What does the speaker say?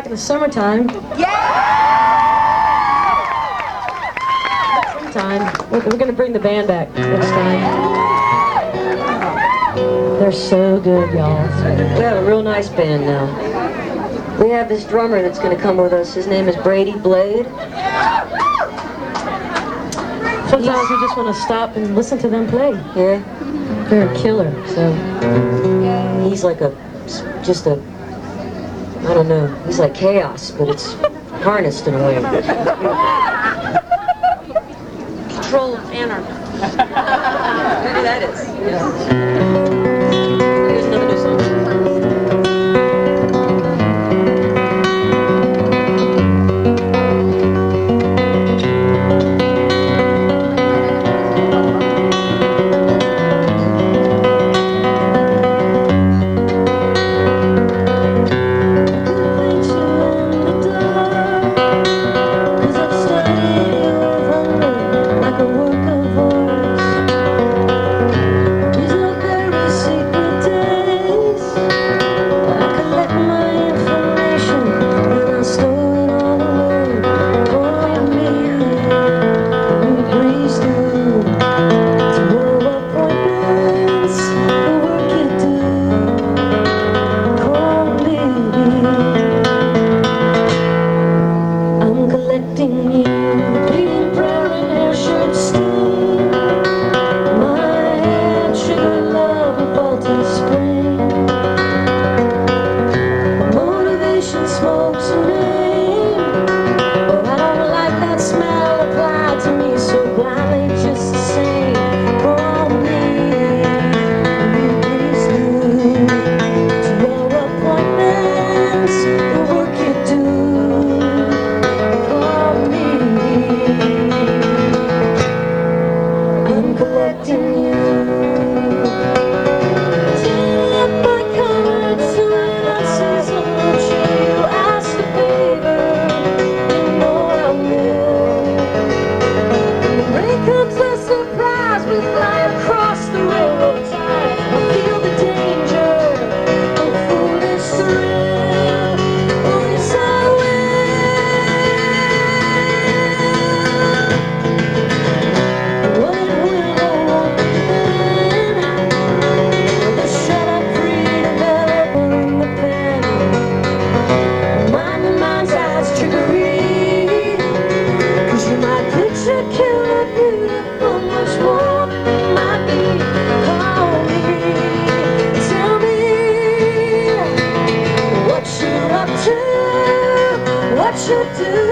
in the summertime. We're going to bring the band back next time. They're so good, y'all. We have a real nice band now. We have this drummer that's going to come with us. His name is Brady Blade. Sometimes we just want to stop and listen to them play. Yeah. They're a killer, so. He's like I don't know, he's like chaos, but it's harnessed in a way. Controlled anarchy. Maybe that is. Yeah. Here's another new song. What you do?